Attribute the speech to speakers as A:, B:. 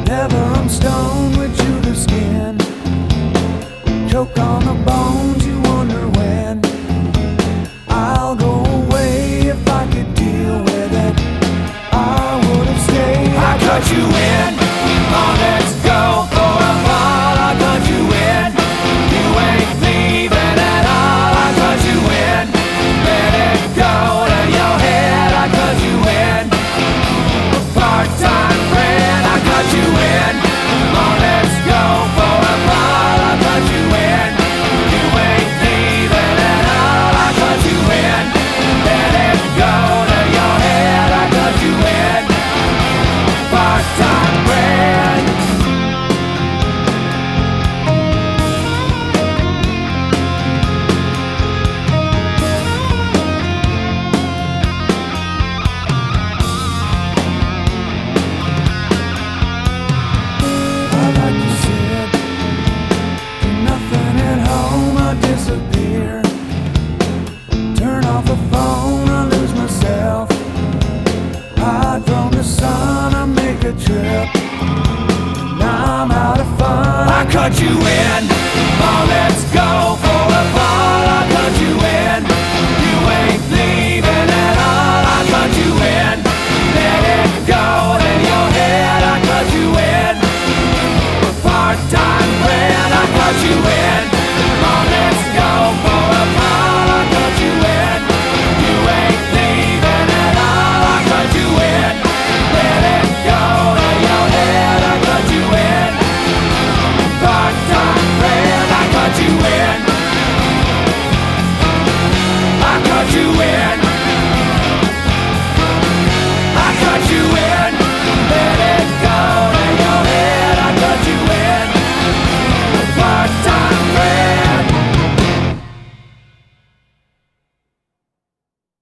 A: Never I'm stoned with you the skin. Choke on the bones, you wonder when I'll go away. If I could deal with it, I would have stayed. I cut you in, oh let's go for a ball. I cut you in, you ain't leaving at all. I cut you in, let it go to your head. I cut you in, a part-time friend. I cut you in, oh let's go for a ball. I cut you in, you ain't leaving at all. I cut you in, let it go to your head. I cut you in, part-time friend. I like to sit, do nothing at home, I disappear. Turn off the phone, I lose myself. Hide from the sun, I make a trip. Now I'm out of fun. I cut you in, oh let's go